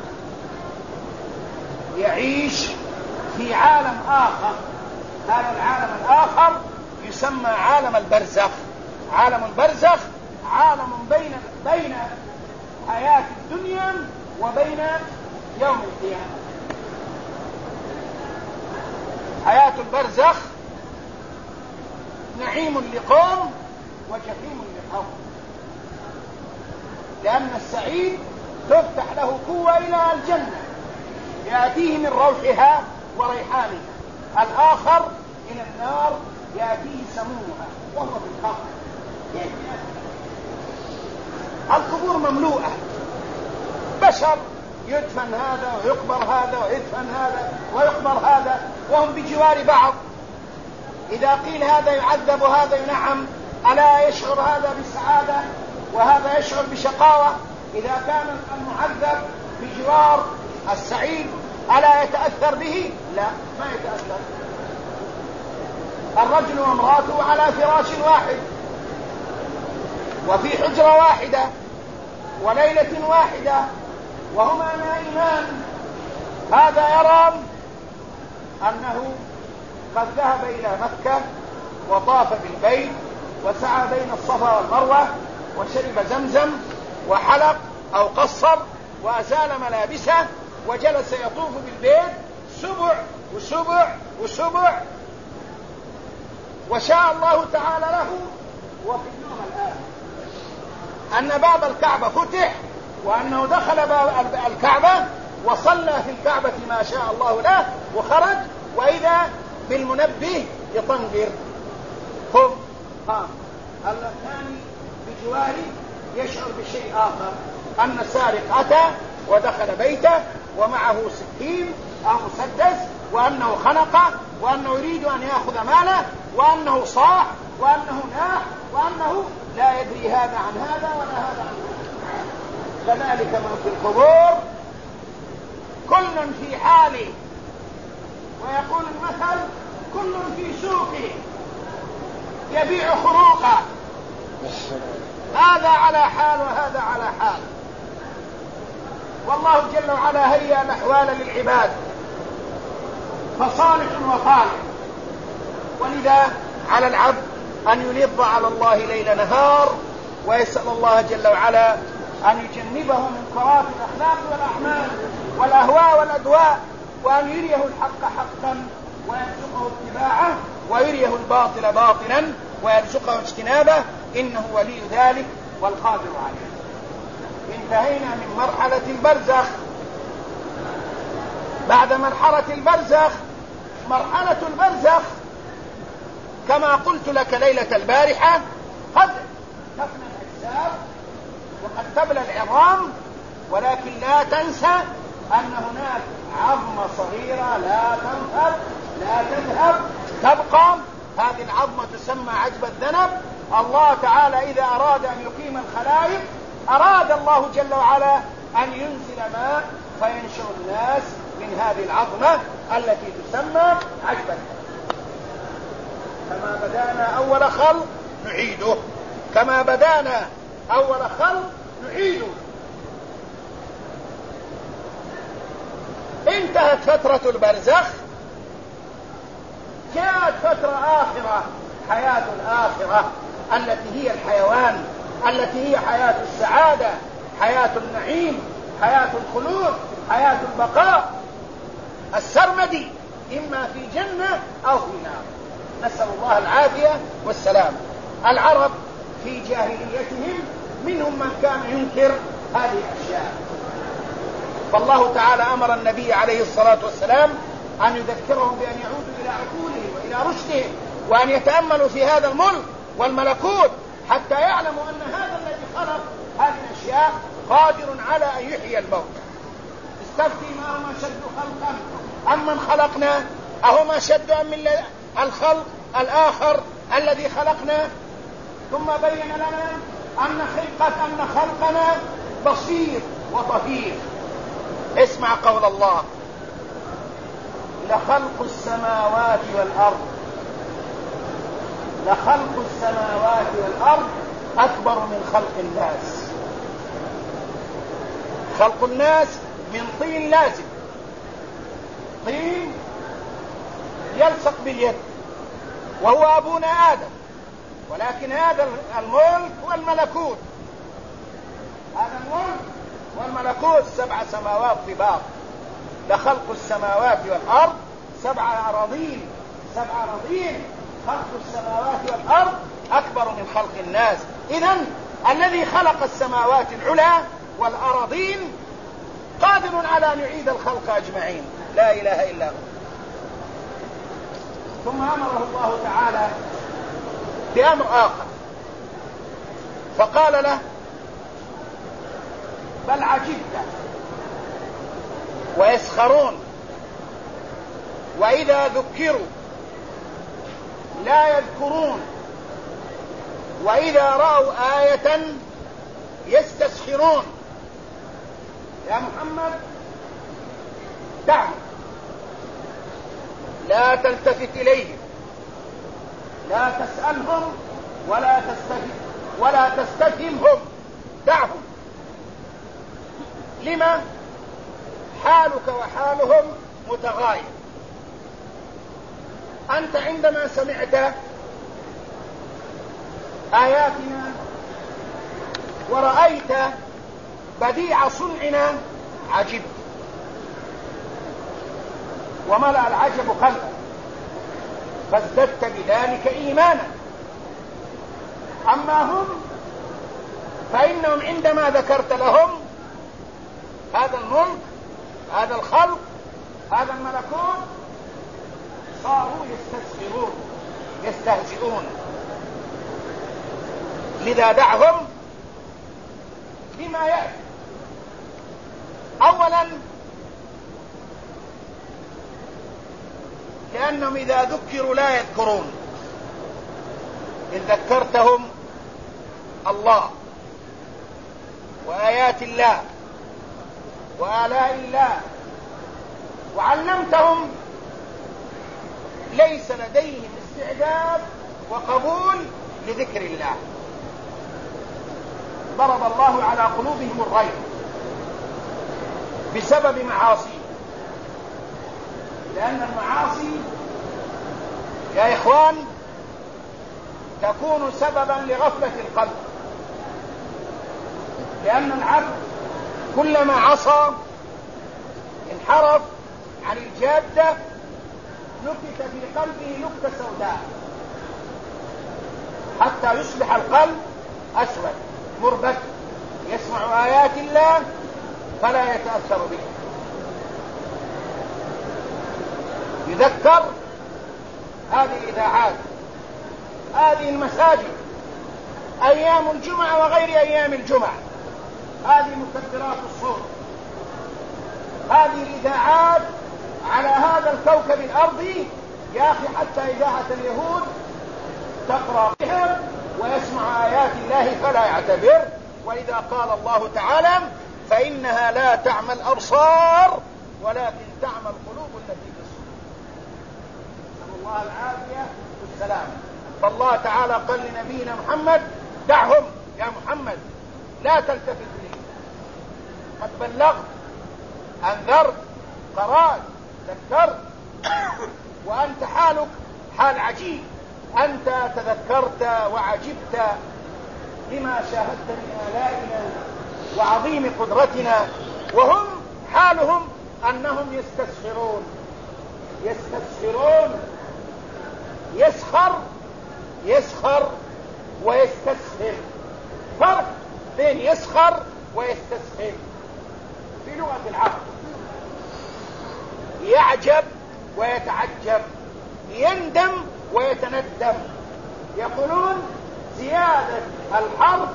يعيش في عالم آخر. هذا العالم الآخر يسمى عالم البرزخ. عالم البرزخ عالم بين بين حياة الدنيا وبين يوم القيامة. حياة البرزخ نعيم لقوم وجحيم لقوم، لأن السعيد تفتح له قوة إلى الجنة يأتيه من روحها وريحانها، الآخر إلى النار يأتيه سمومها وهو في القبر. القبور مملوءة بشر، يدفن هذا ويقبر هذا ويدفن هذا ويقبر هذا وهم بجوار بعض. إذا قيل هذا يعذب وهذا ينعم، ألا يشعر هذا بالسعادة وهذا يشعر بشقاوة؟ إذا كان المعذب بجوار السعيد ألا يتأثر به؟ لا، ما يتأثر. الرجل وامرأته على فراش واحد وفي حجرة واحدة وليلة واحدة وهما نائمان، هذا يرى أنه قد ذهب إلى مكة وطاف بالبيت وسعى بين الصفا والمروة وشرب زمزم وحلق أو قصر وأزال ملابسه وجلس يطوف بالبيت سبع وسبع وسبع، وشاء الله تعالى له وفي اليوم الآن أن باب الكعبة فتح، وأنه دخل باب الكعبة وصلى في الكعبة ما شاء الله له وخرج، وإذا بالمنبه يطنقر قم قام. الثاني بجواره يشعر بشيء آخر، أن السارق أتى ودخل بيته ومعه سكين أو مسدس، وأنه خنقه، وأنه يريد أن يأخذ ماله، وأنه صاح، وأنه ناح، وأنه لا يدري هذا عن هذا ولا هذا عن هذا. كذلك من في القبور كل في حاله، ويقول المثل كل في سوقه يبيع خروقا، هذا على حال وهذا على حال. والله جل وعلا هيأ الأحوال للعباد فصالح وطالح، ولذا على العبد أن يلظ على الله ليل نهار ويسأل الله جل وعلا أن يجنبه من قوافل الأخلاق والأعمال والأهواء والأدواء، وأن يريه الحق حقا ويرزقه اتباعه، ويريه الباطل باطلا ويرزقه اجتنابه، إنه ولي ذلك والقادر عليه. انتهينا من مرحلة البرزخ. بعد مرحلة البرزخ مرحلة البرزخ كما قلت لك ليلة البارحة قد تفنى الأجساد وقد تبلى العظام، ولكن لا تنسى أن هناك عظمة صغيرة لا تنفر لا تذهب تبقى. هذه العظمة تسمى عجب الذنب. الله تعالى إذا أراد أن يقيم الخلائق أراد الله جل وعلا أن ينزل ماء فينشأ الناس من هذه العظمة التي تسمى عجب الذنب. كما بدانا أول خلق نعيده، كما بدانا أول خلق نعيده. انتهت فترة البرزخ، جاءت فترة آخرة، حياة الآخرة التي هي الحيوان، التي هي حياة السعادة، حياة النعيم، حياة الخلود، حياة البقاء السرمدي، إما في جنة أو في نار، نسأل الله العافية والسلام. العرب في جاهليتهم منهم من كان ينكر هذه الأشياء، فالله تعالى أمر النبي عليه الصلاة والسلام أن يذكرهم بأن يعودوا إلى عقولهم وإلى رشدهم، وأن يتأملوا في هذا الملك والملكوت حتى يعلموا أن هذا الذي خلق هذه الأشياء قادر على أن يحيي الموتى. استفتي ما هم أشد خلقا أم من خلقنا، أهم أشد أم من الخلق الآخر الذي خلقنا؟ ثم بين لنا أن خلقة أن خلقنا بصير وطهير. اسمع قول الله: لخلق السماوات والأرض لخلق السماوات والأرض أكبر من خلق الناس. خلق الناس من طين لازم، طين يلصق باليد، وهو أبونا آدم، ولكن هذا الملك والملكوت هذا الملك والملكوت سبع سماوات طباق. لخلق السماوات والأرض سبع أراضين سبع أراضين خلق السماوات والأرض أكبر من خلق الناس. إذن الذي خلق السماوات العلى والأراضين قادر على أن يعيد الخلق أجمعين، لا إله إلا هو. ثم أمره الله تعالى بأمر آخر، فقال له: بل عجبت ويسخرون وإذا ذكروا لا يذكرون وإذا رأوا آية يستسخرون. يا محمد دعهم، لا تلتفت إليهم، لا تسألهم ولا تستفهم ولا تستفهمهم، دعهم. لما؟ حالك وحالهم متغاير. أنت عندما سمعت آياتنا ورأيت بديع صنعنا عجبت وملأ العجب قلبك فازددت بذلك إيمانا. أما هم فإنهم عندما ذكرت لهم هذا الملك، هذا الخلق، هذا الملكوت، صاروا يستسخرون يستهزئون. لذا دعهم بما يأتي. أولا لأنهم إذا ذكروا لا يذكرون. إن ذكرتهم الله وآيات الله وآلاء الله وعلمتهم ليس لديهم استعداد وقبول لذكر الله. ضرب الله على قلوبهم الريب بسبب معاصي، لأن المعاصي يا إخوان تكون سببا لغفلة القلب، لأن العبد كلما عصى انحرف عن الجادة نكت في قلبه نكتة سوداء حتى يصبح القلب أسود مربك، يسمع آيات الله فلا يتأثر به. يذكر هذه الإذاعات، هذه المساجد، أيام الجمعة وغير أيام الجمعة، هذه مكبرات الصوت، هذه الإذاعات على هذا الكوكب الأرضي. يا أخي حتى إذاعة اليهود تقرأ بهم ويسمع آيات الله فلا يعتبر. وإذا قال الله تعالى فإنها لا تعمى الأبصار ولكن تعمى القلوب التي في الصدور. نسأل الله العافية والسلام. فالله تعالى قال لنبينا محمد دعهم يا محمد لا تلتفت لي، قد بلغت، أنذرت، قرأت، ذكرت. وأنت حالك حال عجيب، أنت تذكرت وعجبت لما شاهدت من آلائنا وعظيم قدرتنا، وهم حالهم أنهم يستسخرون يستسخرون يسخر يسخر ويستسخر. فرق بين يسخر ويستسخر في لغة العرب. يعجب ويتعجب، يندم ويتندم. يقولون زيادة الحرف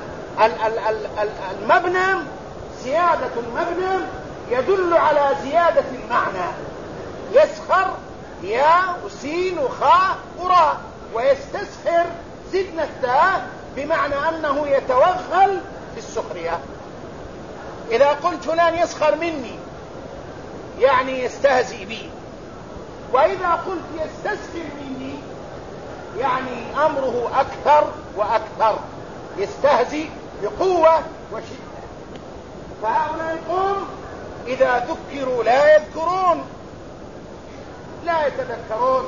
المبنى، زيادة المبنى يدل على زيادة المعنى. يسخر ياء وسين وخاء وراء، ويستسخر زدنا التاء بمعنى أنه يتوغل في السخرية. إذا قلت فلان يسخر مني يعني يستهزئ بي، وإذا قلت يستسخر مني يعني أمره أكثر وأكثر، يستهزئ بقوة وشدة. فهؤلاء القوم إذا ذكروا لا يذكرون، لا يتذكرون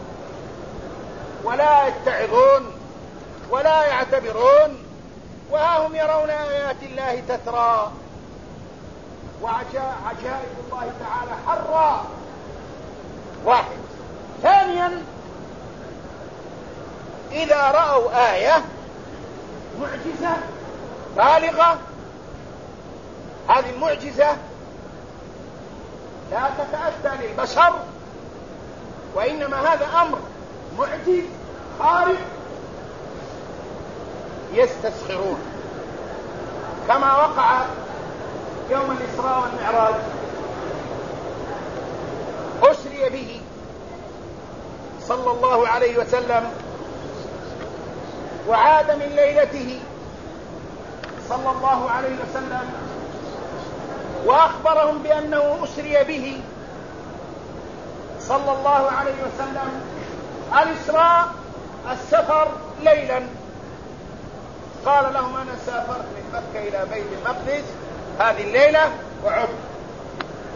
ولا يتعظون ولا يعتبرون، وها هم يرون آيات الله تترى وعجائب الله تعالى حرا. واحد. ثانيا إذا رأوا آية معجزة بالغة، هذه المعجزة لا تتأتى للبشر، وإنما هذا أمر معجز خارق، يستسخرون. كما وقع يوم الإسراء والمعراج، أسري به صلى الله عليه وسلم وعاد من ليلته صلى الله عليه وسلم وأخبرهم بأنه أسري به صلى الله عليه وسلم. الإسراء السفر ليلا، قال لهم أنا سافرت من مكة إلى بيت المقدس هذه الليلة وعدت.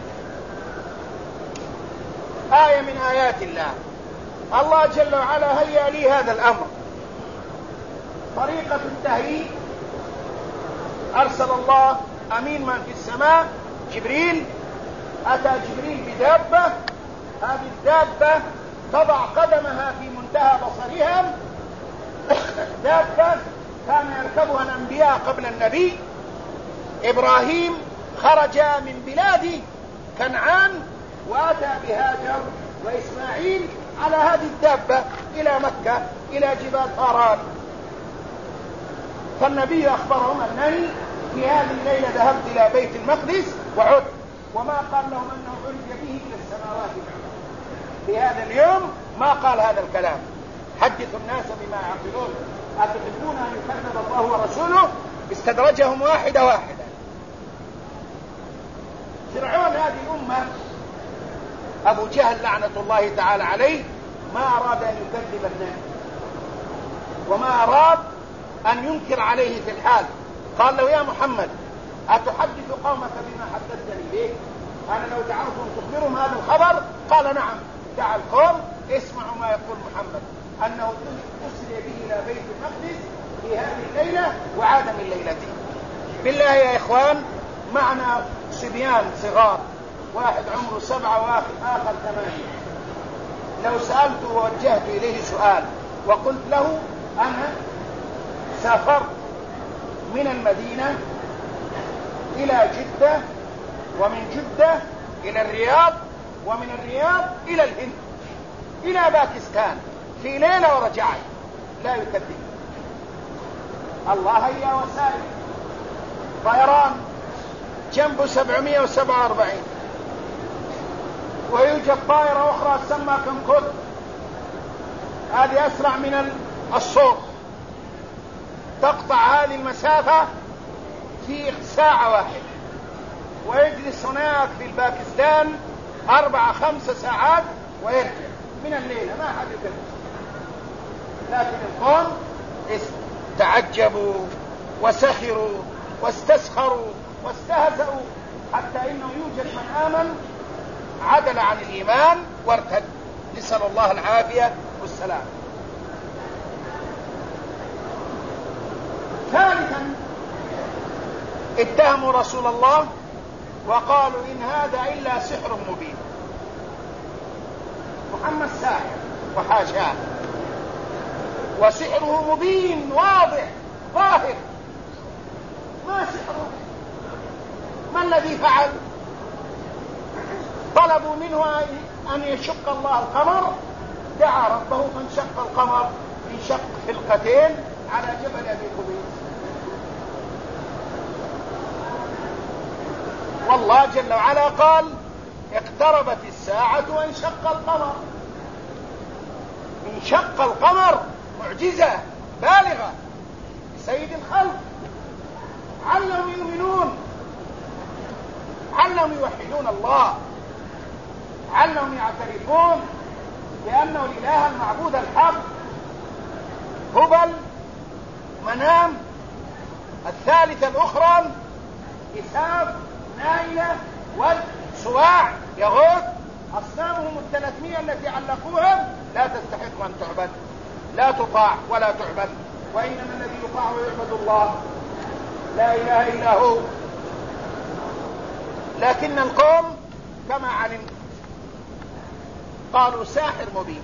آية من آيات الله. الله جل وعلا هيأ لي هذا الأمر. طريقة التهيئ: أرسل الله أمين من في السماء جبريل، أتى جبريل بدابة، هذه الدابة تضع قدمها في منتهى بصرها، دابة كان يركبها الأنبياء قبل النبي. إبراهيم خرج من بلاد كنعان وأتى بهاجر وإسماعيل على هذه الدابة إلى مكة إلى جبال طاران. فالنبي أخبرهم أنني في هذه الليلة ذهبت إلى بيت المقدس وعدت، وما قال لهم أنه عرج به إلى السماوات. في هذا اليوم ما قال هذا الكلام. حدثوا الناس بما يعقلون، أتحبون أن يكذب الله ورسوله؟ استدرجهم واحدة واحدة. فرعون هذه الأمة أبو جهل لعنة الله تعالى عليه ما أراد أن يكذب النبي، وما أراد أن ينكر عليه في الحال. قال له: يا محمد، أتحدث قومك بما حدثتني به؟ أنا لو دعوتهم تخبرهم هذا الخبر؟ قال: نعم. دعا القوم: اسمعوا ما يقول محمد، أنه أسري به إلى بيت المقدس في هذه الليلة وعاد من ليلته. بالله يا إخوان، معنا صبيان صغار، واحد عمره سبعة وآخر ثمانية. لو سألت ووجهت إليه سؤال وقلت له: أنا سافرت من المدينة إلى جدة، ومن جدة إلى الرياض، ومن الرياض إلى الهند إلى باكستان في ليلة ورجعت، لا يكذب. الله هيا وسائل طيران جنبه سبعمائة وسبعة وأربعين، ويوجد طائرة أخرى تسمى كنكوت، هذه أسرع من الصوت، تقطع هذه المسافة في ساعة واحدة، ويجلس هناك في باكستان أربع خمس ساعات ويرجع من الليلة، ما حد يكذب. لكن القوم تعجبوا وسخروا واستسخروا واستهزأوا، حتى إنه يوجد من آمن عدل عن الإيمان وارتد، نسأل الله العافية والسلام. ثالثا اتهموا رسول الله وقالوا: إن هذا إلا سحر مبين. محمد ساحر وحاشاه، وسحره مبين واضح ظاهر، ما سحره. ما الذي فعل؟ طلبوا منه أن يشق الله القمر، دعا ربه فانشق القمر، انشق فلقتين على جبل أبي قبيس. والله جل وعلا قال: اقتربت الساعة وانشق القمر. انشق القمر معجزة بالغة سيد الخلق، علهم يؤمنون، علهم يوحدون الله، علهم يعترفون بأنه الإله المعبود الحق. هبل، منام، الثالثة الأخرى إساف، نائلة، ود، سواع، يغوث، أصنامهم الثلاثمية التي علقوها لا تستحق أن تعبد، لا تطاع ولا تعبد، وإنما الذي يطاع ويعبد الله لا إله إلا هو. لكن القوم كما علمت قالوا: ساحر مبين.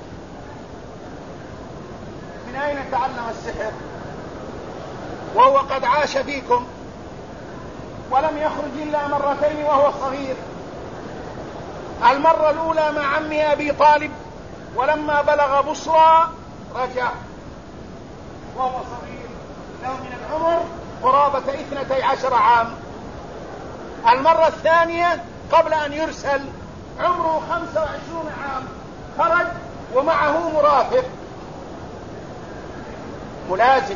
من أين تعلم السحر وهو قد عاش فيكم ولم يخرج إلا مرتين وهو صغير؟ المرة الأولى مع عمه أبي طالب، ولما بلغ بصرى رجع وهو صغير، له من العمر قرابة اثنتي عشر عام. المرة الثانية قبل أن يرسل عمره خمسة وعشرون عام، خرج ومعه مرافق ملازم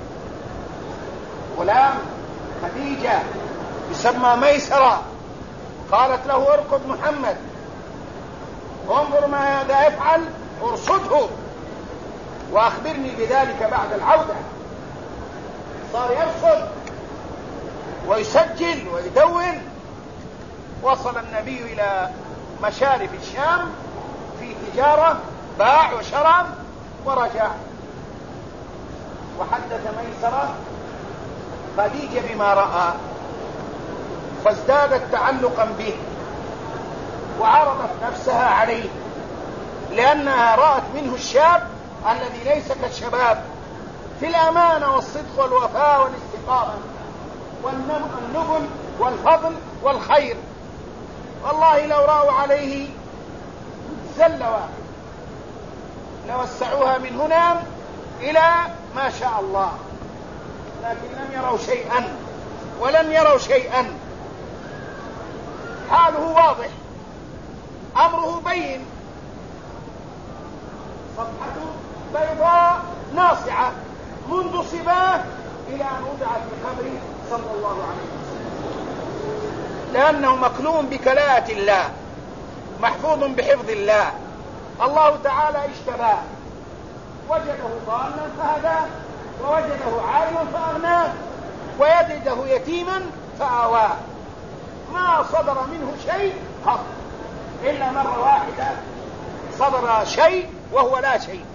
غلام خديجة يسمى ميسرة، قالت له: اركض محمد، انظر ماذا يفعل، ارصده واخبرني بذلك بعد العودة. صار يرصد ويسجل ويدون. وصل النبي إلى مشارف الشام تجارة، باع وشرى ورجع. وحدث ميسرة خديجة بما رأى فازدادت تعلقا به وعرضت نفسها عليه، لأنها رأت منه الشاب الذي ليس كالشباب في الأمانة والصدق والوفاء والاستقامة والنبل والفضل والخير. والله لو رأوا عليه زلة واحد لوسعوها من هنا إلى ما شاء الله، لكن لم يروا شيئا ولن يروا شيئا. حاله واضح، أمره بين، صفحته بيضاء ناصعة منذ صباه إلى أن وضع في قبره صلى الله عليه وسلم، لأنه مكلوم بكلاءة الله، محفوظ بحفظ الله. الله تعالى اجتباه، وجده ضالا فهداه، ووجده عالما فأغناه، ويجده يتيما فآواه. ما صدر منه شيء قط، إلا مرة واحدة صدر شيء وهو لا شيء.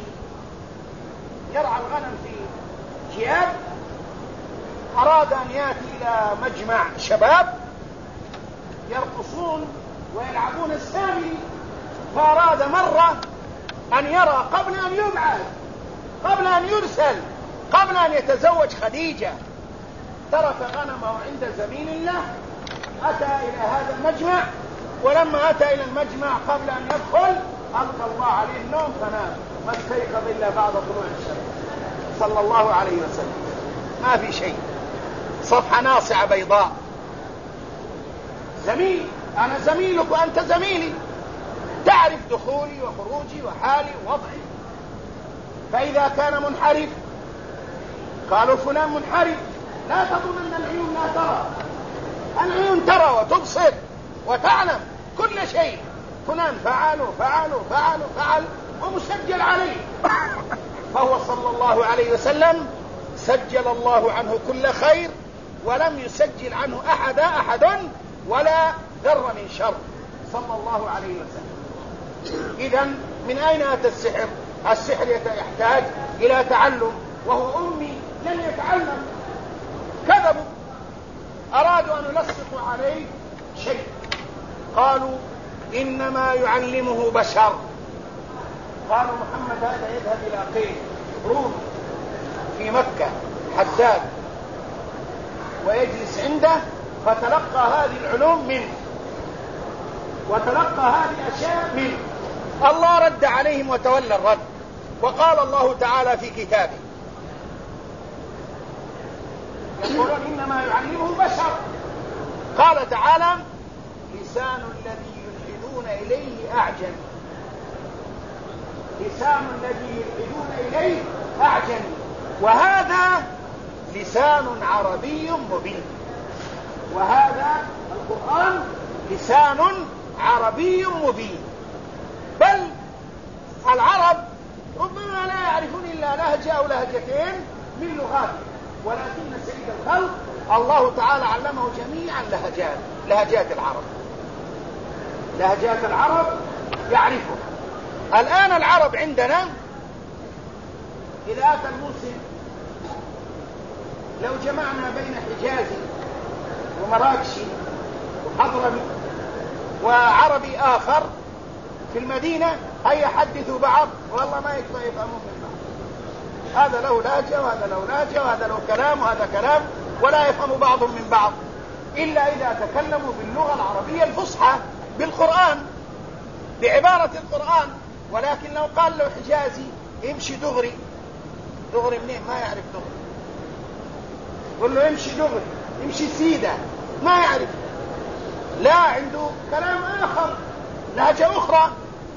يرعى الغنم في جياد، أراد أن يأتي إلى مجمع شباب يرقصون ويلعبون السامي، فأراد مرة أن يرى قبل أن يبعث، قبل أن يرسل، قبل أن يتزوج خديجة. ترك غنمه عند زميل له، أتى إلى هذا المجمع، ولما أتى إلى المجمع قبل أن يدخل ألقى الله عليه النوم فنام، ما استيقظ إلا بعد طلوع الشمس صلى الله عليه وسلم. ما في شيء، صفحة ناصعة بيضاء. زميل، أنا زميلك وأنت زميلي، تعرف دخولي وخروجي وحالي ووضعي. فإذا كان منحرف قالوا فلان منحرف، لا تظن أن العيون لا ترى، العيون ترى وتبصر وتعلم كل شيء. فلان فعل وفعل وفعل وفعل ومسجل عليه. فهو صلى الله عليه وسلم سجل الله عنه كل خير، ولم يسجل عنه أحد أحد ولا ذر من شر صلى الله عليه وسلم. إذن من أين أتى السحر؟ السحر يحتاج إلى تعلم، وهو أمي لم يتعلم. كذبوا، أرادوا أن يلصقوا عليه شيء، قالوا إنما يعلمه بشر. قالوا محمد هذا يذهب إلى قيل روم في مكة حداد ويجلس عنده فتلقى هذه العلوم منه وتلقى هذه الأشياء منه. الله رد عليهم وتولى الرد، وقال الله تعالى في كتابه يقولون إنما يعلمه بشر. قال تعالى لسان الذي يلحدون إليه أعجم، لسان الذي يلحدون إليه أعجم، وهذا لسان عربي مبين. وهذا القرآن لسان عربي مبين، بل العرب ربما لا يعرفون إلا لهجة أو لهجتين من لغاته، ولكن سيد الخلق الله تعالى علمه جميع اللهجات، لهجات العرب، لهجات العرب يعرفها. الآن العرب عندنا إذا أتى الموسم لو جمعنا بين حجازي ومراكشي وحضرمي وعربي آخر في المدينة هيا يحدثوا بعض والله ما يقدروا يفهمون من بعض. هذا له لهجة وهذا له لهجة وهذا له كلام وهذا كلام، ولا يفهم بعضهم من بعض إلا إذا تكلموا باللغة العربية الفصحى بالقرآن بعبارة القرآن. ولكن لو قال له حجازي امشي دغري، دغري منين؟ ما يعرف دغري. قل له امشي دغري، امشي سيدة، ما يعرف. لا، عنده كلام آخر، لهجة أخرى،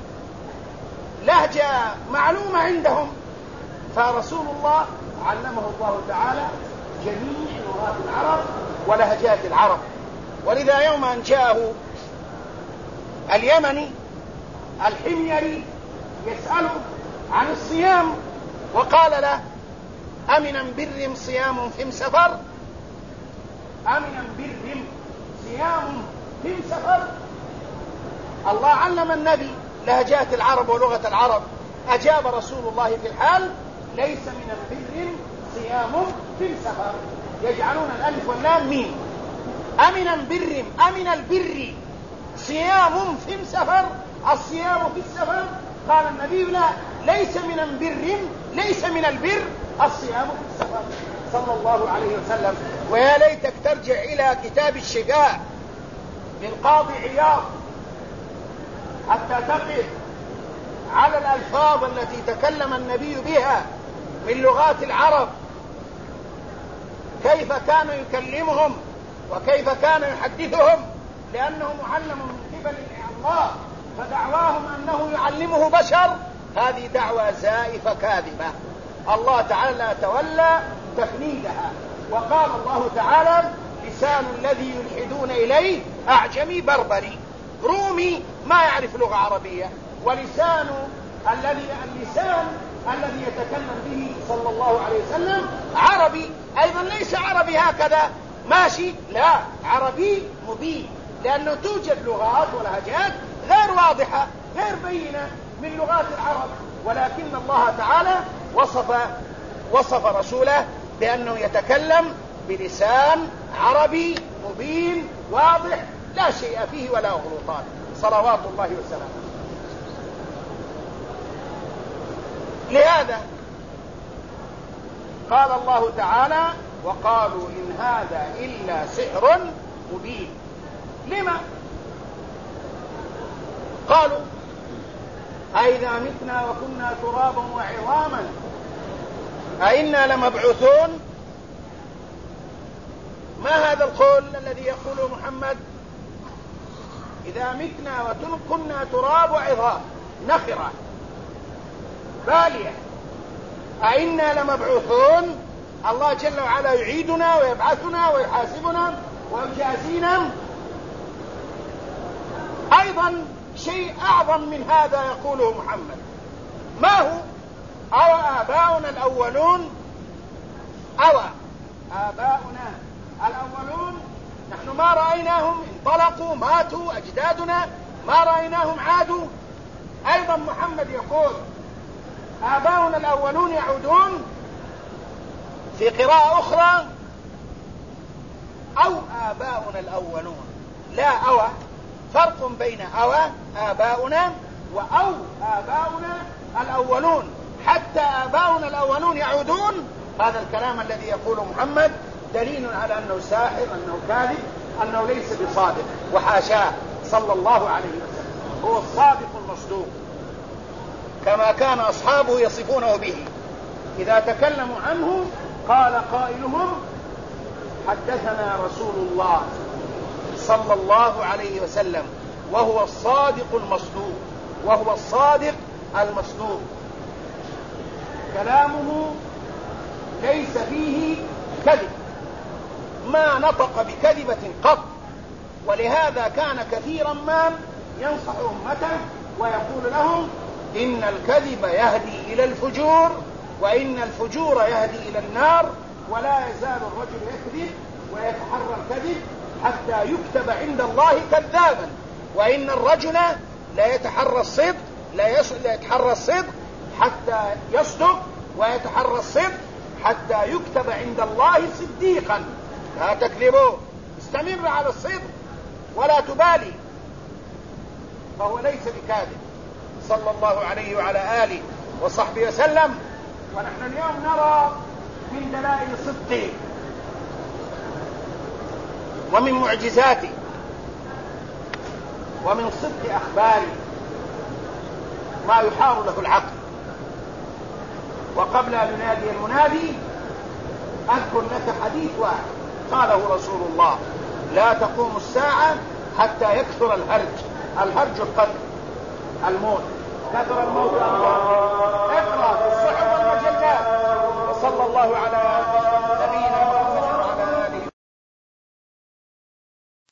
لهجة معلومة عندهم. فرسول الله علمه الله تعالى جميع لغات العرب ولهجات العرب. ولذا يوم أن جاءه اليمني الحميري يسأله عن الصيام وقال له أمنا برم صيام فيم سفر، أمنا برم صيام فيم سفر. الله علم النبي لهجات العرب ولغة العرب، أجاب رسول الله في الحال: ليس من البر صيام في السفر. يجعلون الألف واللام ميم. أمن البر أمن البر صيام في السفر، الصيام في السفر. قال النبي: لا، ليس من البر ليس من البر الصيام في السفر، صلى الله عليه وسلم. ويا ليتك ترجع إلى كتاب الشفاء للقاضي عياض حتى تقف على الألفاظ التي تكلم النبي بها من لغات العرب، كيف كان يكلمهم وكيف كان يحدثهم، لأنه معلم من قبل الله، فدعواهم أنه يعلمه بشر هذه دعوة زائفة كاذبة. الله تعالى تولى تفنيدها، وقال الله تعالى: لسان الذي يلحدون إليه أعجمي بربري، رومي ما يعرف لغة عربية، ولسان الذي اللسان الذي يتكلم به صلى الله عليه وسلم عربي أيضا، ليس عربي هكذا ماشي، لا، عربي مبين، لأنه توجد لغات ولهجات غير واضحة غير بينة من لغات العرب، ولكن الله تعالى وصف وصف رسوله بأنه يتكلم بلسان عربي مبين واضح لا شيء فيه ولا غلطان، صلوات الله وسلامه. لهذا قال الله تعالى: وقالوا إن هذا إلا سحر مبين. لما؟ قالوا: أئذا متنا وكنا ترابا وعظاما أئنا لمبعوثون. ما هذا القول الذي يقوله محمد؟ إذا متنا وكنا تراب وعظام، نخرة بالية، أئنا لمبعوثون. الله جل وعلا يعيدنا ويبعثنا ويحاسبنا ويجازينا. أيضا شيء أعظم من هذا يقوله محمد: ما هو؟ أو آباؤنا الأولون أو آباؤنا الأولون نحن ما رأيناهم، انطلقوا ماتوا أجدادنا ما رأيناهم عادوا. أيضا محمد يقول: آباؤنا الأولون يعودون. في قراءة أخرى: أو آباؤنا الأولون، لا أو، فرق بين أو آباؤنا وأو آباؤنا الأولون. حتى آباؤنا الأولون يعودون، هذا الكلام الذي يقوله محمد دليل على أنه ساحر، أنه كاذب، أنه ليس بصادق، وحاشاه صلى الله عليه وسلم، هو الصادق المصدوق كما كان أصحابه يصفونه به. إذا تكلموا عنه قال قائلهم: حدثنا رسول الله صلى الله عليه وسلم، وهو الصادق المصدوق، وهو الصادق المصدوق، كلامه ليس فيه كذب، ما نطق بكذبة قط. ولهذا كان كثيرا ما ينصح أمته ويقول لهم: إن الكذب يهدي إلى الفجور، وإن الفجور يهدي إلى النار، ولا يزال الرجل يكذب ويتحرى الكذب حتى يكتب عند الله كذابا، وإن الرجل لا يتحرى الصدق لا يتحرى الصدق حتى يصدق، ويتحرى الصدق حتى يكتب عند الله صديقا. لا تكذبوا، استمر على الصدق ولا تبالي، فهو ليس بكاذب صلى الله عليه وعلى آله وصحبه وسلم. ونحن اليوم نرى من دلائل صدقه ومن معجزاته ومن صدق أخباره ما يحار له العقل. وقبل أن ينادي المنادي أذكر لك حديث واحد قاله رسول الله: لا تقوم الساعة حتى يكثر الهرج. الهرج القتل، الموت، كثر الموت. اقرأ في الصحف والمجلات. وصلى الله على